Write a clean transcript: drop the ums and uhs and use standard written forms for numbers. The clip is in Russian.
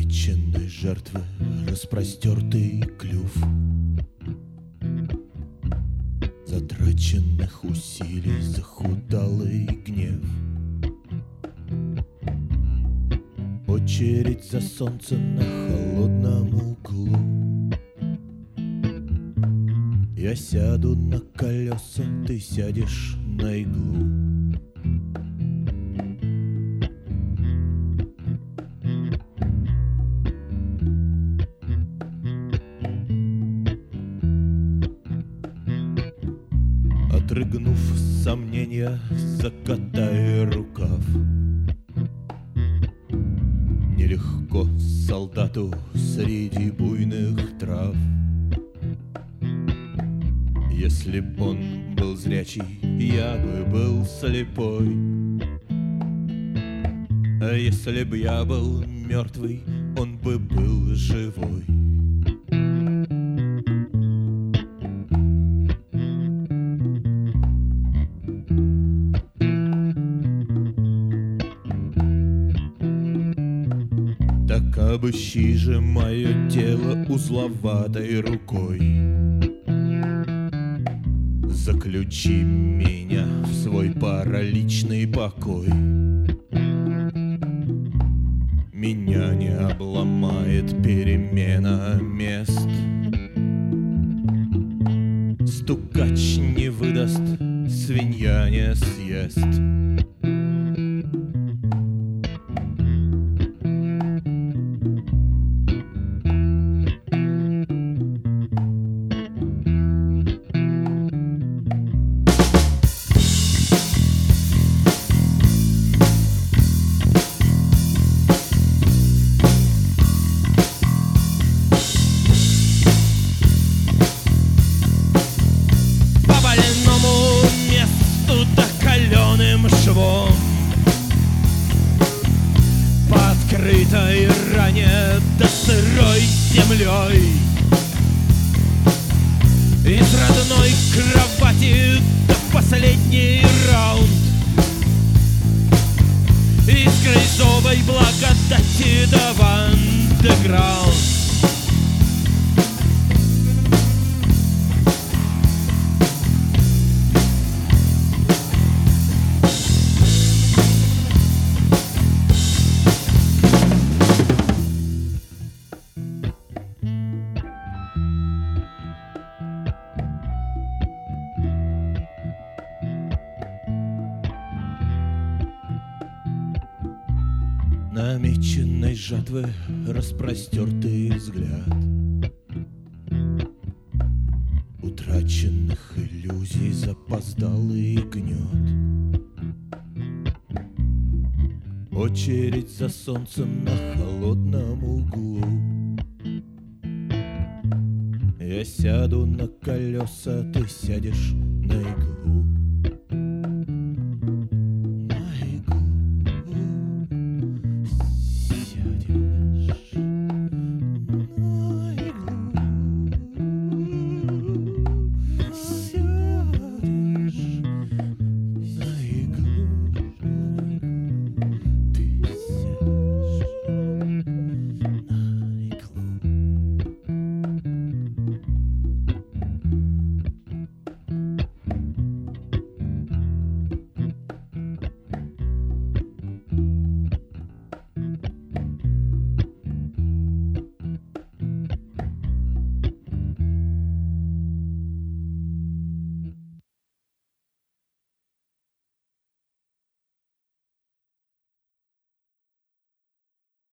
намеченной жертвы распростертый клюв затраченных усилий, захудалый гнев. Очередь за солнцем на холодном углу. Я сяду на колеса, ты сядешь на иглу. Отрыгнув сомнения, закатай рукав. Нелегко солдату среди буйных трав. Если б он был зрячий, я бы был слепой. А если б я был мертвый, он бы был живой. Так обыщи же мое тело узловатой рукой. Заключи меня в свой параличный покой. Меня не обломает перемена мест. Стукач не выдаст, свинья не съест. Швом по открытой ране да сырой землей. Из родной кровати до последний раунд. Из грязовой благодати до андеграунд. Намеченной жатвы распростертый взгляд. Утраченных иллюзий запоздалый гнет. Очередь за солнцем на холодном углу. Я сяду на колеса, ты сядешь на иглу.